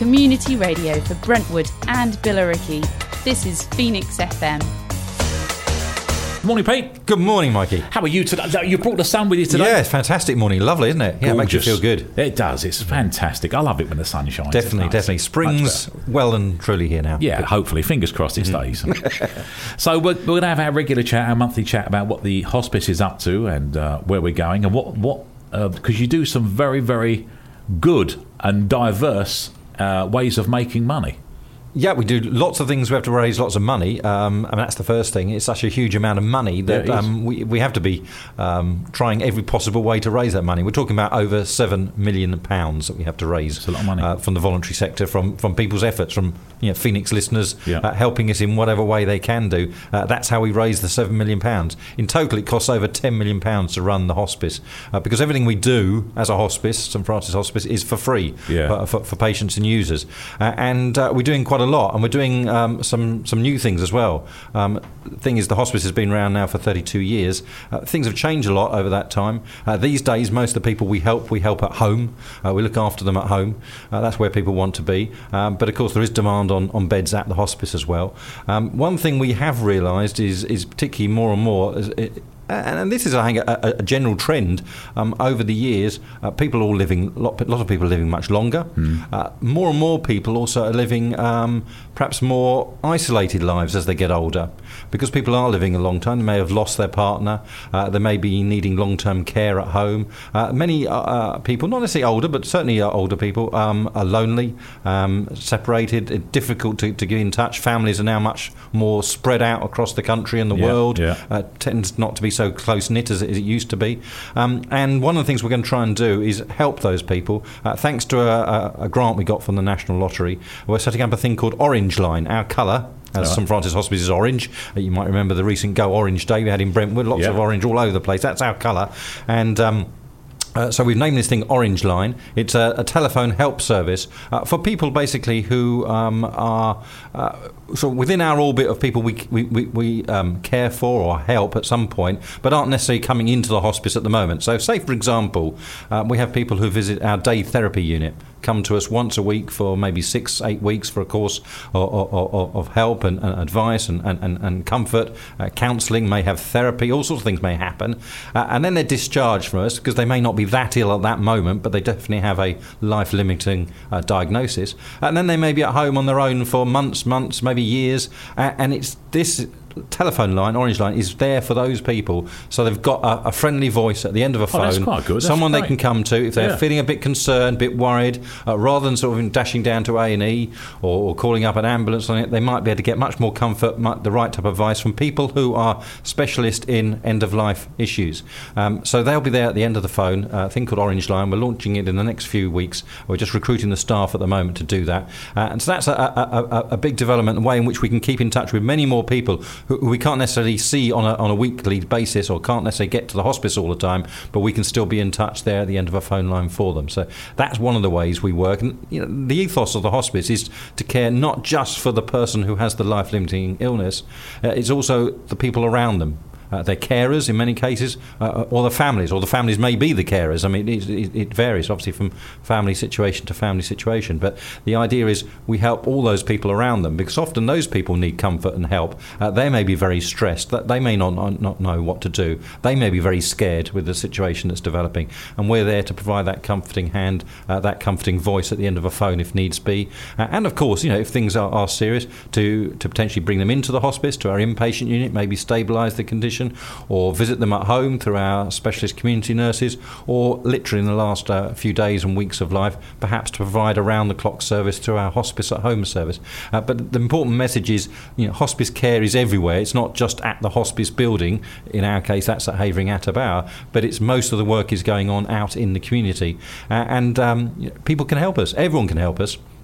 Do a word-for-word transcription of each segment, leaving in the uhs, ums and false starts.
community radio for Brentwood and Billericay. This is Phoenix F M. Morning, Pete. Good morning, Mikey. How are you today? You brought the sun with you today? Yeah, it's fantastic morning. Lovely, isn't it? Yeah, it makes you feel good. It does. It's fantastic. I love it when the sun shines. Definitely, nice. definitely. Spring's well and truly here now. Yeah, good. Hopefully. Fingers crossed it stays. So we're, we're going to have our regular chat, our monthly chat about what the hospice is up to and uh, where we're going and what, what uh, because you do some very, very good and diverse uh, ways of making money. Yeah, we do lots of things. We have to raise lots of money, um, and that's the first thing. It's such a huge amount of money that yeah, um, we we have to be um, trying every possible way to raise that money. We're talking about over seven million pounds that we have to raise. That's a lot of money. Uh, from the voluntary sector, from from people's efforts, from you know, Phoenix listeners yeah. uh, helping us in whatever way they can do. Uh, that's how we raise the seven million pounds. In total, it costs over ten million pounds to run the hospice uh, because everything we do as a hospice, St Francis Hospice, is for free yeah. for, for, for patients and users, uh, and uh, we're doing quite a lot, and we're doing um, some some new things as well. Um, the thing is, the hospice has been around now for thirty-two years. Uh, things have changed a lot over that time. Uh, these days, most of the people we help, we help at home. Uh, we look after them at home. Uh, that's where people want to be. Um, but of course, there is demand on, on beds at the hospice as well. Um, one thing we have realised is, is particularly more and more, is it, and this is, I think, a, a general trend um, over the years. Uh, people are all living, a lot, lot of people are living much longer. Mm. Uh, more and more people also are living um, perhaps more isolated lives as they get older. Because people are living a long time, they may have lost their partner, uh, they may be needing long-term care at home. Uh, many uh, people, not necessarily older, but certainly uh, older people, um, are lonely, um, separated, it's difficult to, to get in touch. Families are now much more spread out across the country and the yeah, world. Yeah. Uh, tends not to be so close-knit as it, as it used to be. Um, and one of the things we're going to try and do is help those people. Uh, thanks to a, a, a grant we got from the National Lottery, we're setting up a thing called Orange Line. Our colour, as right. St Francis Hospice is orange. Uh, you might remember the recent Go Orange Day we had in Brentwood, lots yeah. of orange all over the place. That's our colour. And um, Uh, so we've named this thing Orange Line. It's a, a telephone help service uh, for people basically who um, are uh, so within our orbit of people we we, we, we um, care for or help at some point, but aren't necessarily coming into the hospice at the moment. So say, for example, uh, we have people who visit our day therapy unit, come to us once a week for maybe six, eight weeks for a course of, of, of help and, and advice and, and, and comfort, uh, counselling, may have therapy, all sorts of things may happen. Uh, and then they're discharged from us because they may not be that ill at that moment, but they definitely have a life-limiting uh, diagnosis. And then they may be at home on their own for months, months, maybe years. Uh, and it's this telephone line, Orange Line, is there for those people, so they've got a, a friendly voice at the end of a phone. Oh, that's quite good. That's someone great. They can come to if they're yeah. feeling a bit concerned, a bit worried, uh, rather than sort of dashing down to A and E or, or calling up an ambulance on it. They might be able to get much more comfort, the right type of advice from people who are specialists in end-of-life issues. Um, so they'll be there at the end of the phone, uh, a thing called Orange Line. We're launching it in the next few weeks. We're just recruiting the staff at the moment to do that. Uh, and so that's a, a, a, a big development, a way in which we can keep in touch with many more people who, who we can't necessarily see on a, on a weekly basis or can't necessarily get to the hospice all the time, but we can still be in touch there at the end of a phone line for them. So that's one of the ways we work. And you know, the ethos of the hospice is to care not just for the person who has the life-limiting illness, uh, it's also the people around them. Uh, they're carers in many cases, uh, or the families, or the families may be the carers. I mean, it, it, it varies obviously from family situation to family situation. But the idea is we help all those people around them, because often those people need comfort and help. Uh, they may be very stressed. That they may not, not not know what to do. They may be very scared with the situation that's developing, and we're there to provide that comforting hand, uh, that comforting voice at the end of a phone if needs be. Uh, and of course, you know, if things are, are serious, to to potentially bring them into the hospice, to our inpatient unit, maybe stabilise the condition, or visit them at home through our specialist community nurses, or literally in the last uh, few days and weeks of life, perhaps to provide around-the-clock service through our hospice at home service. Uh, but the important message is, you know, hospice care is everywhere. It's not just at the hospice building. In our case, that's at Havering Atta Bower, but it's most of the work is going on out in the community. Uh, and um, you know, people can help us. Everyone can help us.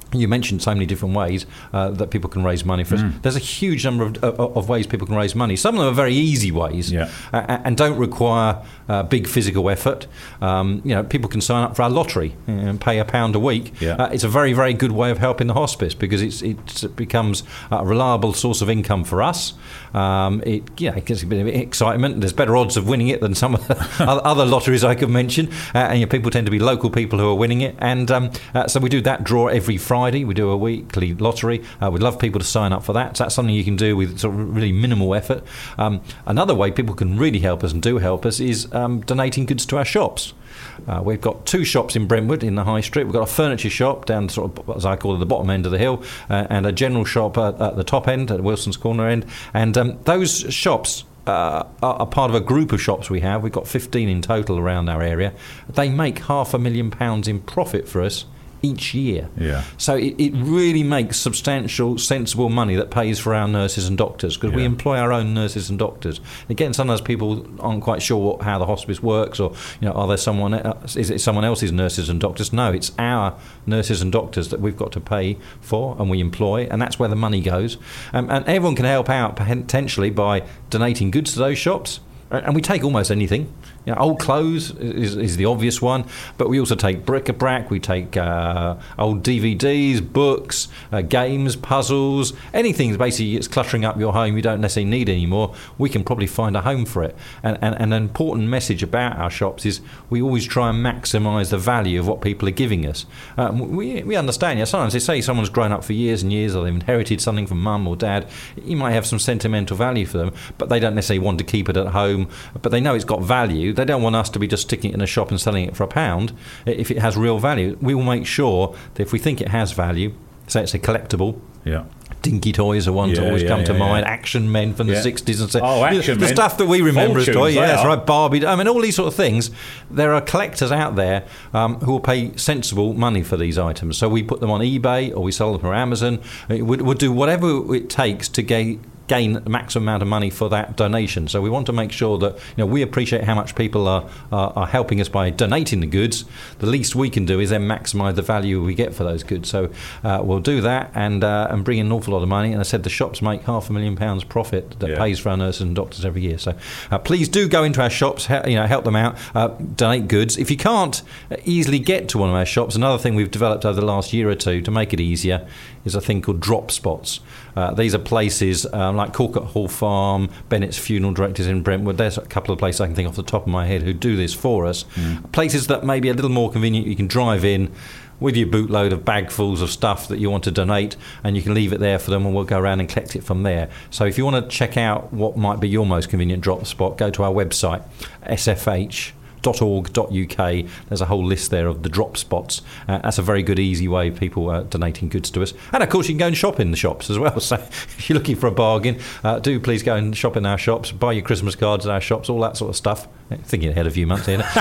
You mentioned so many different ways uh, that people can raise money for us. Mm. There's a huge number of, of, of ways people can raise money. Some of them are very easy ways Yeah. uh, and don't require uh, big physical effort. Um, you know, people can sign up for our lottery and pay a pound a week. Yeah. Uh, it's a very, very good way of helping the hospice because it's, it's, it becomes a reliable source of income for us. Um, it, you know, it gives a bit of excitement. There's better odds of winning it than some of the other lotteries I could mention. Uh, and you know, people tend to be local people who are winning it. And um, uh, so we do that draw every Friday. We do a weekly lottery. Uh, we'd love people to sign up for that. So that's something you can do with sort of really minimal effort. Um, another way people can really help us and do help us is um, donating goods to our shops. Uh, we've got two shops in Brentwood in the High Street. We've got a furniture shop down sort of, as I call it, the bottom end of the hill, uh, and a general shop at, at the top end, at Wilson's Corner end. And um, those shops Uh, are part of a group of shops we have. We've got fifteen in total around our area. They make half a million pounds in profit for us each year. Yeah. So it, it really makes substantial, sensible money that pays for our nurses and doctors because we Yeah. employ our own nurses and doctors. Again, sometimes people aren't quite sure what, how the hospice works, or you know, are there someone else, is it someone else's nurses and doctors? No, it's our nurses and doctors that we've got to pay for and we employ, and that's where the money goes. Um, and everyone can help out potentially by donating goods to those shops. And we take almost anything. You know, old clothes is, is the obvious one, but we also take bric-a-brac, we take uh, old D V Ds, books, uh, games, puzzles, anything that basically it's cluttering up your home you don't necessarily need anymore. We can probably find a home for it. And, and, and an important message about our shops is we always try and maximise the value of what people are giving us. Um, we, we understand, yeah, sometimes they say someone's grown up for years and years or they've inherited something from mum or dad. You might have some sentimental value for them, but they don't necessarily want to keep it at home. But they know it's got value. They don't want us to be just sticking it in a shop and selling it for a pound. If it has real value, we will make sure that if we think it has value, say it's a collectible. Yeah. Dinky toys are ones Yeah, that always yeah, come to yeah, mind. yeah. Action Men from the Yeah. sixties and so Oh, Action the Men. stuff that we remember as Fortunes, toys. they Yeah, that's are. right. Barbie. I mean, all these sort of things. There are collectors out there um, who will pay sensible money for these items. So we put them on eBay or we sell them for Amazon. We'll, we'll do whatever it takes to gain. gain the maximum amount of money for that donation. So we want to make sure that you know we appreciate how much people are, are are helping us by donating the goods. The least we can do is then maximise the value we get for those goods. So uh, we'll do that and uh, and bring in an awful lot of money. And I said the shops make half a million pounds profit that Yeah. pays for our nurses and doctors every year. So uh, please do go into our shops, he- you know, help them out, uh, donate goods. If you can't easily get to one of our shops, another thing we've developed over the last year or two to make it easier is a thing called drop spots. Uh, these are places um, like Corcoran Hall Farm, Bennett's Funeral Directors in Brentwood. There's a couple of places I can think off the top of my head who do this for us. Mm. Places that may be a little more convenient. You can drive in with your bootload of bagfuls of stuff that you want to donate, and you can leave it there for them, and we'll go around and collect it from there. So if you want to check out what might be your most convenient drop spot, go to our website, s f h dot org dot u k. There's a whole list there of the drop spots. Uh, that's a very good, easy way of people uh, donating goods to us. And of course, you can go and shop in the shops as well. So if you're looking for a bargain, uh, do please go and shop in our shops, buy your Christmas cards at our shops, all that sort of stuff. Thinking ahead a few months here.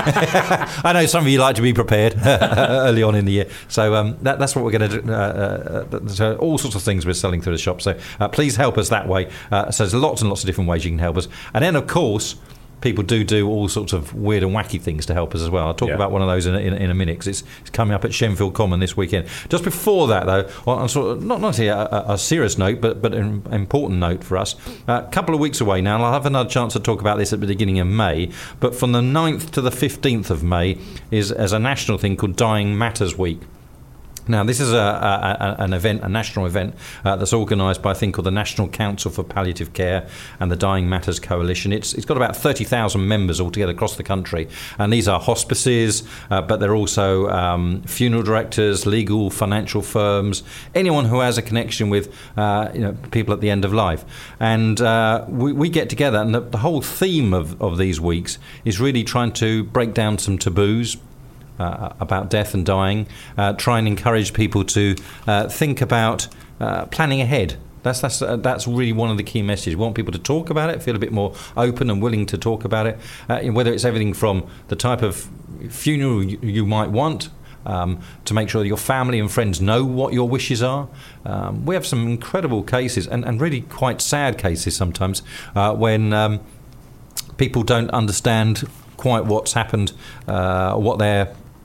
I know some of you like to be prepared early on in the year. So um, that, that's what we're going to do. Uh, uh, so all sorts of things we're selling through the shop. So uh, please help us that way. Uh, so there's lots and lots of different ways you can help us. And then, of course, people do do all sorts of weird and wacky things to help us as well. I'll talk Yeah. about one of those in a, in, in a minute because it's, it's coming up at Shenfield Common this weekend. Just before that, though, on sort of, not not a, a, a serious note, but but an important note for us. A couple of weeks away now, and I'll have another chance to talk about this at the beginning of May. But from the ninth to the fifteenth of May is as a national thing called Dying Matters Week. Now, this is a, a, a, an event, a national event, uh, that's organised by a thing called the National Council for Palliative Care and the Dying Matters Coalition. It's It's got about thirty thousand members altogether across the country. And these are hospices, uh, but they're also um, funeral directors, legal, financial firms, anyone who has a connection with uh, you know, people at the end of life. And uh, we, we get together, and the, the whole theme of, of these weeks is really trying to break down some taboos Uh, about death and dying, uh, try and encourage people to uh, think about uh, planning ahead. That's that's uh, that's really one of the key messages. We want people to talk about it, feel a bit more open and willing to talk about it, uh, whether it's everything from the type of funeral you, you might want, um, to make sure that your family and friends know what your wishes are. Um, we have some incredible cases, and, and really quite sad cases sometimes, uh, when um, people don't understand quite what's happened, uh, what their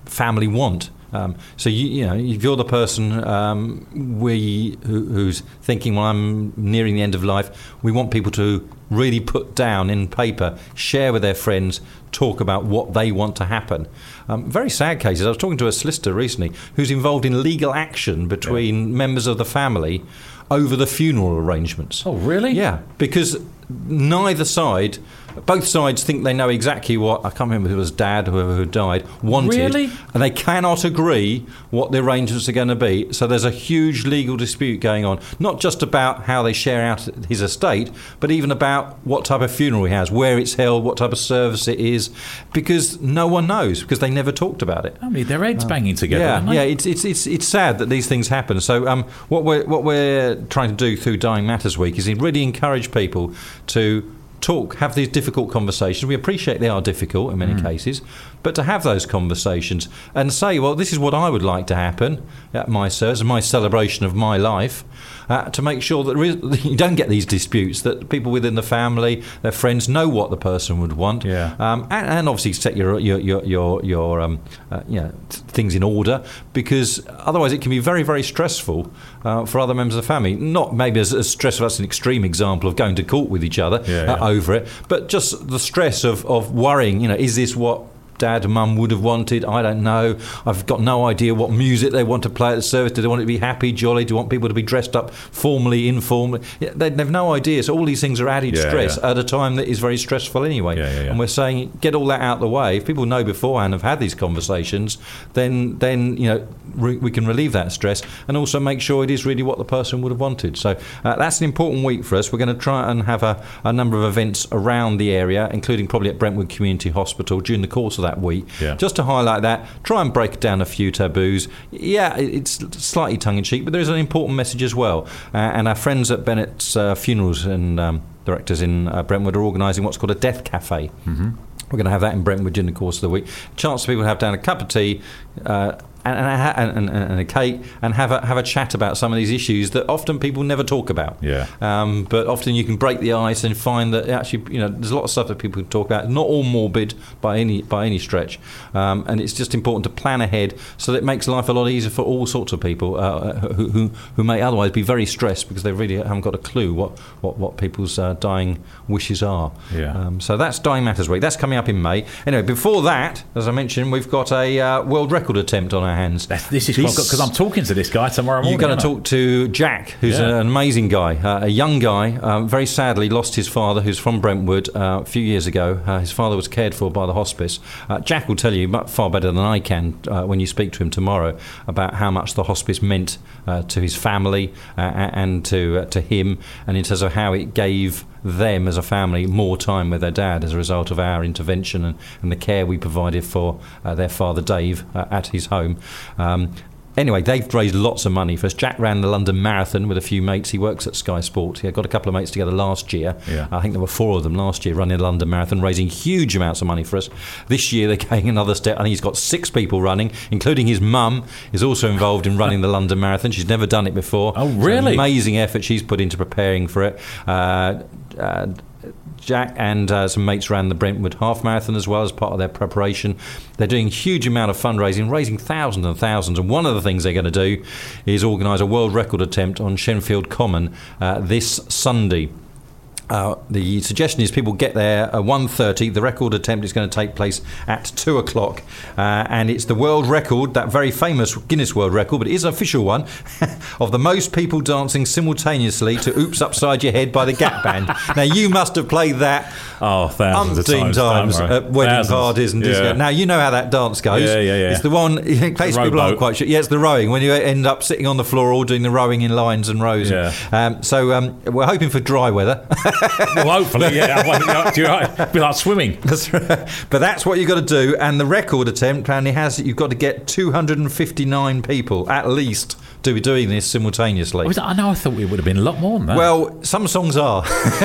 family want. Um, so you, you know, if you're the person um, we who, who's thinking, well, I'm nearing the end of life, we want people to really put down in paper, share with their friends, talk about what they want to happen. Um, very sad cases. I was talking to a solicitor recently who's involved in legal action between yeah. members of the family over the funeral arrangements. Oh, really? Yeah, because neither side, both sides think they know exactly what, I can't remember if it was Dad, whoever who died, wanted. Really? And they cannot agree what the arrangements are going to be. So there's a huge legal dispute going on, not just about how they share out his estate, but even about what type of funeral he has, where it's held, what type of service it is, because no one knows, because they never talked about it. I mean, their heads um, banging together. Yeah, aren't they? yeah. It's it's it's it's sad that these things happen. So um, what we're what we're trying to do through Dying Matters Week is really encourage people to talk, have these difficult conversations. We appreciate they are difficult in many mm. cases, but to have those conversations and say, well, this is what I would like to happen at my service, my celebration of my life, uh, to make sure that you don't get these disputes, that people within the family, their friends, know what the person would want, yeah. um, and, and obviously set your your your your, your um, uh, you know, things in order, because otherwise it can be very, very stressful uh, for other members of the family. Not maybe as, as stressful, that's an extreme example of going to court with each other yeah, yeah. Uh, over it, but just the stress of, of worrying, you know, is this what Dad and Mum would have wanted? I don't know. I've got no idea what music they want to play at the service. Do they want it to be happy, jolly? Do they want people to be dressed up formally, informally? Yeah, they have no idea. So all these things are added yeah, stress yeah. at a time that is very stressful anyway. Yeah, yeah, yeah. And we're saying, get all that out of the way. If people know beforehand, have had these conversations, then then you know re- we can relieve that stress and also make sure it is really what the person would have wanted. So uh, that's an important week for us. We're going to try and have a, a number of events around the area, including probably at Brentwood Community Hospital during the course of that week. Yeah. Just to highlight that, try and break down a few taboos. Yeah, it's slightly tongue-in-cheek, but there is an important message as well. Uh, and our friends at Bennett's uh, Funerals and um, Directors in uh, Brentwood are organising what's called a Death Cafe. Mm-hmm. We're going to have that in Brentwood during the course of the week. Chance for people to have down a cup of tea, uh, and, and, a, and, and a cake, and have a have a chat about some of these issues that often people never talk about. Yeah. Um, but often you can break the ice and find that actually, you know, there's a lot of stuff that people can talk about. Not all morbid by any by any stretch, um, and it's just important to plan ahead so that it makes life a lot easier for all sorts of people uh, who, who who may otherwise be very stressed because they really haven't got a clue what what what people's uh, dying wishes are. Yeah. Um, so that's Dying Matters Week. That's coming up in May. Anyway, before that, as I mentioned, we've got a uh, world record attempt on our hands. That's, this is because I'm talking to this guy tomorrow morning. You're going to talk to Jack, who's Yeah. an amazing guy, uh, a young guy. Um, very sadly, lost his father, who's from Brentwood, uh, a few years ago. Uh, his father was cared for by the hospice. Uh, Jack will tell you much, far better than I can uh, when you speak to him tomorrow about how much the hospice meant uh, to his family uh, and to uh, to him, and in terms of how it gave them as a family more time with their dad as a result of our intervention and, and the care we provided for uh, their father Dave uh, at his home. Um, Anyway, they've raised lots of money for us. Jack ran the London Marathon with a few mates. He works at Sky Sport. He got a couple of mates together last year. Yeah. I think there were four of them last year running the London Marathon, raising huge amounts of money for us. This year, they're going another step. I think he's got six people running, including his mum is also involved in running the London Marathon. She's never done it before. Oh, really? It's an amazing effort she's put into preparing for it. Uh, uh, Jack and uh, some mates ran the Brentwood Half Marathon as well as part of their preparation. They're doing a huge amount of fundraising, raising thousands and thousands. And one of the things they're going to do is organise a world record attempt on Shenfield Common uh, this Sunday. Uh, the suggestion is people get there at one thirty. The record attempt is going to take place at two o'clock. Uh, and it's the world record, that very famous Guinness World Record, but it is an official one, of the most people dancing simultaneously to Oops Upside Your Head by the Gap Band. Now, you must have played that oh, thousands umpteen of times, times at wedding thousands. parties and Yeah. disco. Now, you know how that dance goes. Yeah, yeah, yeah. It's the one, in case The people aren't rowboat. quite sure. Yeah, it's the rowing, when you end up sitting on the floor all doing the rowing in lines and rows. Yeah. Um, so um, we're hoping for dry weather. Well, hopefully, yeah. Well, you're right. It'd be like swimming. That's right. But that's what you've got to do. And the record attempt apparently has you've got to get two hundred fifty-nine people at least to be doing this simultaneously. Was that- I know. I thought it would have been a lot more than that. Well, some songs are,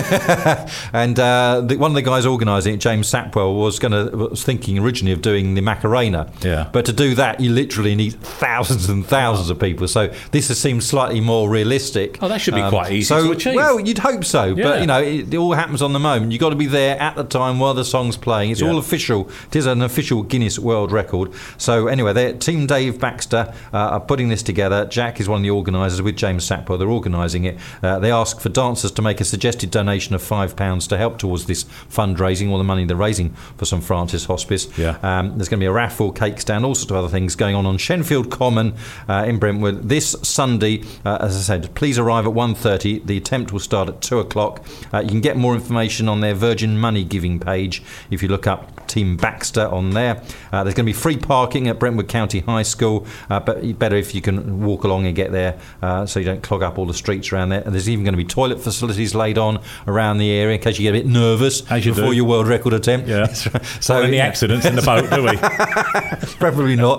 and uh, the, one of the guys organising it, James Sapwell, was going to was thinking originally of doing the Macarena. Yeah. But to do that, you literally need thousands and thousands of people. So this has seemed slightly more realistic. Oh, that should be quite easy so, to achieve. Well, you'd hope so, Yeah. but you know, know, it, it all happens on the moment. You've got to be there at the time while the song's playing. It's Yeah. all official. It is an official Guinness World Record. So anyway, they're, Team Dave Baxter uh, are putting this together. Jack is one of the organisers with James Sackwell. They're organising it. Uh, they ask for dancers to make a suggested donation of five pounds to help towards this fundraising, all the money they're raising for St Francis Hospice. Yeah. Um, there's going to be a raffle, cake stand, all sorts of other things going on on Shenfield Common uh, in Brentwood this Sunday. Uh, as I said, please arrive at one thirty. The attempt will start at two o'clock. Uh, you can get more information on their Virgin Money giving page if you look up Team Baxter on there. Uh, there's going to be free parking at Brentwood County High School, uh, but better if you can walk along and get there uh, so you don't clog up all the streets around there. And there's even going to be toilet facilities laid on around the area in case you get a bit nervous As you before do. your world record attempt. Yeah. So Any yeah. accidents in the boat, do we? Probably not.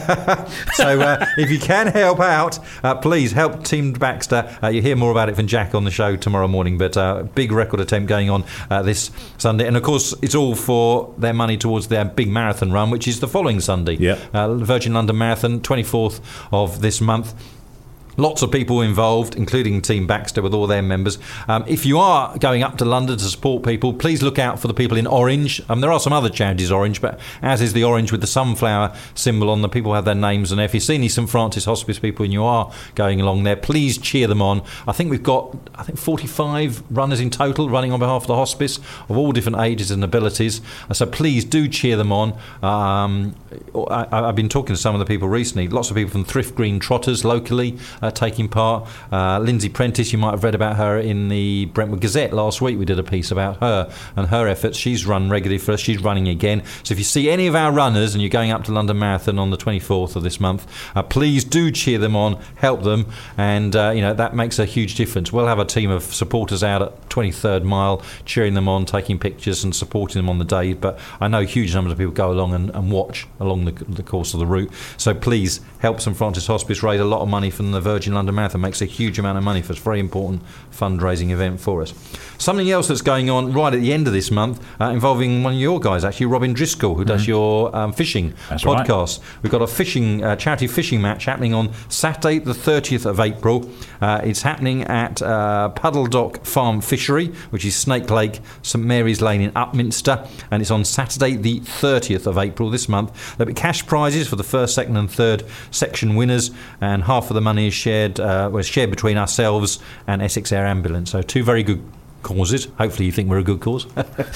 So uh, if you can help out, uh, please help Team Baxter. Uh, you hear more about it from Jack on the show tomorrow morning, but uh, big record attempt going on uh, this Sunday. And of course, it's all for their money towards their big marathon run, which is the following Sunday. Yeah. Uh, Virgin London Marathon, twenty-fourth of this month. Lots of people involved, including Team Baxter with all their members. Um, if you are going up to London to support people, please look out for the people in orange. Um, there are some other charities orange, but as is the orange with the sunflower symbol on, the people have their names. And if you see any St Francis Hospice people and you are going along there, please cheer them on. I think we've got, I think, forty-five runners in total running on behalf of the hospice of all different ages and abilities. Uh, so please do cheer them on. Um, I, I've been talking to some of the people recently. Lots of people from Thrift Green Trotters locally Uh, taking part. Uh, Lindsay Prentice, you might have read about her in the Brentwood Gazette last week. We did a piece about her and her efforts. She's run regularly for us. She's running again. So if you see any of our runners and you're going up to London Marathon on the twenty-fourth of this month, uh, please do cheer them on, help them, and uh, you know that makes a huge difference. We'll have a team of supporters out at twenty-third mile cheering them on, taking pictures and supporting them on the day. But I know huge numbers of people go along and, and watch along the, the course of the route. So please help St Francis Hospice raise a lot of money from the Virgin London Marathon. Makes a huge amount of money for us. Very important fundraising event for us. Something else that's going on right at the end of this month uh, involving one of your guys, actually, Robin Driscoll, who does mm-hmm. your um, fishing That's podcast. Right. We've got a fishing uh, charity fishing match happening on Saturday the thirtieth of April. Uh, it's happening at uh, Puddle Dock Farm Fishery, which is Snake Lake, St Mary's Lane in Upminster, and it's on Saturday the thirtieth of April this month. There'll be cash prizes for the first, second and third section winners, and half of the money is shared uh, was shared between ourselves and Essex Air Ambulance. So two very good causes. Hopefully you think we're a good cause.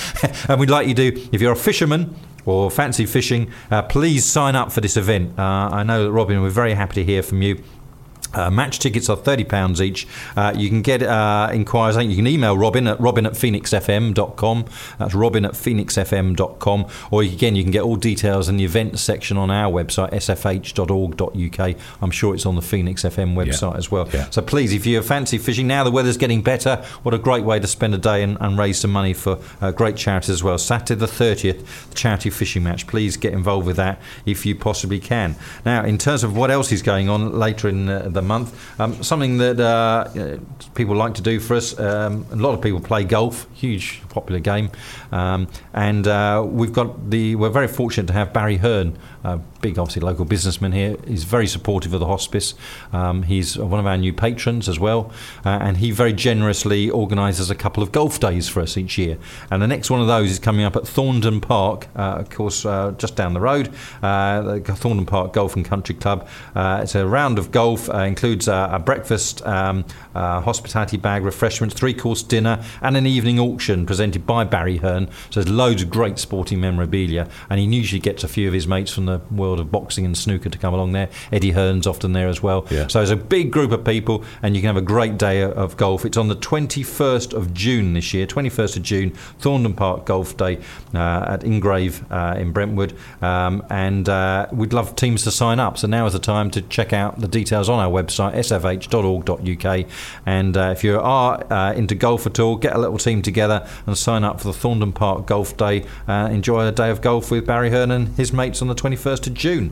And we'd like you to, if you're a fisherman or fancy fishing, uh, please sign up for this event. Uh, I know that Robin, we're very happy to hear from you. Uh, match tickets are thirty pounds each. Uh, you can get uh, inquiries. I think you can email Robin at robin at phoenix f m dot com. That's robin at phoenix f m dot com. Or again, you can get all details in the events section on our website, s f h dot org dot u k. I'm sure it's on the Phoenix F M website yeah. as well. Yeah. So please, if you fancy fishing, now the weather's getting better, what a great way to spend a day and, and raise some money for uh, great charities as well. Saturday the thirtieth, the charity fishing match. Please get involved with that if you possibly can. Now, in terms of what else is going on later in uh, the month, um, something that uh, you know, people like to do for us, um, a lot of people play golf, huge popular game, um, and uh, we've got the we're very fortunate to have Barry Hearn, a big obviously local businessman here. He's very supportive of the hospice. Um, he's one of our new patrons as well, uh, and he very generously organises a couple of golf days for us each year, and the next one of those is coming up at Thorndon Park, uh, of course uh, just down the road, uh, the Thorndon Park Golf and Country Club. Uh, it's a round of golf, uh, includes uh, a breakfast, um, uh, hospitality bag, refreshments, three-course dinner and an evening auction presented by Barry Hearn. So there's loads of great sporting memorabilia, and he usually gets a few of his mates from the world of boxing and snooker to come along there. Eddie Hearn's often there as well. Yeah. So there's a big group of people, and you can have a great day of golf. It's on the twenty-first of June this year, twenty-first of June, Thorndon Park Golf Day uh, at Ingrave uh, in Brentwood, um, and uh, we'd love teams to sign up. So now is the time to check out the details on our website, s f h dot org dot u k, and uh, if you are uh, into golf at all, get a little team together and sign up for the Thorndon Park Golf Day. Uh, enjoy a day of golf with Barry Hearn and his mates on the twenty-first of June.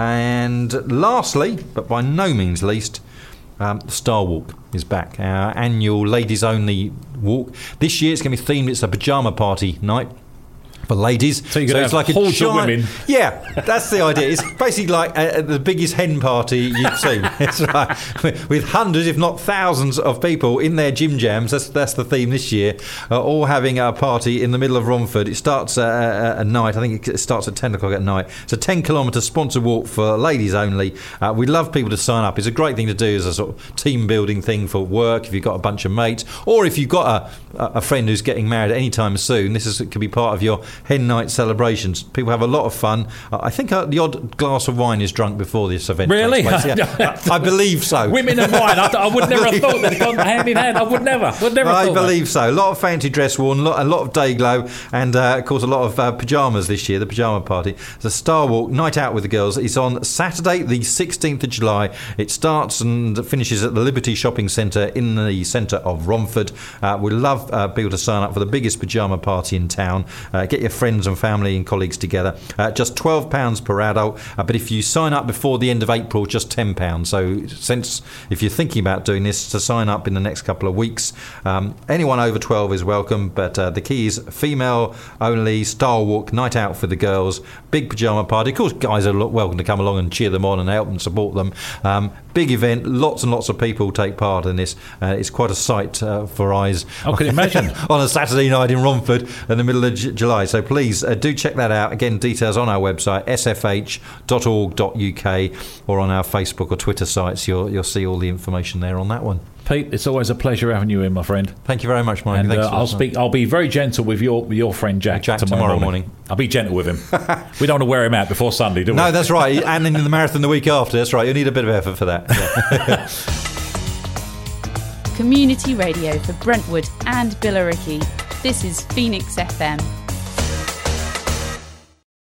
And lastly, but by no means least, um, the Star Walk is back, our annual ladies only walk. This year it's going to be themed, it's a pyjama party night. For ladies, so, you so it's like a giant, of women. Yeah, that's the idea. It's basically like uh, the biggest hen party you've seen. It's right, with hundreds, if not thousands, of people in their gym jams. That's that's the theme this year. Uh, all having a party in the middle of Romford. It starts uh, at night. I think it starts at ten o'clock at night. It's a ten kilometre sponsored walk for ladies only. Uh, we'd love people to sign up. It's a great thing to do as a sort of team building thing for work. If you've got a bunch of mates, or if you've got a a friend who's getting married any time soon, this is it could be part of your hen night celebrations. People have a lot of fun. Uh, I think uh, the odd glass of wine is drunk before this event. Really? Takes place. Yeah, I, I believe so. Women and wine. I, I would never have thought they'd gone hand in hand. I would never. Would never. I have believe that. so. A lot of fancy dress worn, a lot of day glow, and uh, of course a lot of uh, pyjamas this year. The pyjama party. It's a Star Walk night out with the girls. It's on Saturday, the sixteenth of July. It starts and finishes at the Liberty Shopping Centre in the centre of Romford. Uh, we love uh, people to sign up for the biggest pyjama party in town. Uh, get your friends and family and colleagues together. Uh, just twelve pounds per adult, uh, but if you sign up before the end of April, just ten pounds. So since if you're thinking about doing this, to sign up in the next couple of weeks. Um, anyone over twelve is welcome, but uh, the key is female only, Star Walk, night out for the girls, big pyjama party. Of course, guys are welcome to come along and cheer them on and help and support them. Um, big event, lots and lots of people take part in this. Uh, it's quite a sight uh, for eyes. Oh, can you imagine? On a Saturday night in Romford in the middle of J- July. So please uh, do check that out. Again, details on our website, s f h dot org dot u k, or on our Facebook or Twitter sites. You'll, you'll see all the information there on that one. Pete, it's always a pleasure having you in, my friend. Thank you very much, Mike. And Thanks uh, for I'll speak. I'll be very gentle with your with your friend Jack, Jack tomorrow, tomorrow morning. morning. I'll be gentle with him. We don't want to wear him out before Sunday, do we? No, that's right. And in the marathon the week after. That's right. You need a bit of effort for that. Yeah. Community radio for Brentwood and Billericay. This is Phoenix F M.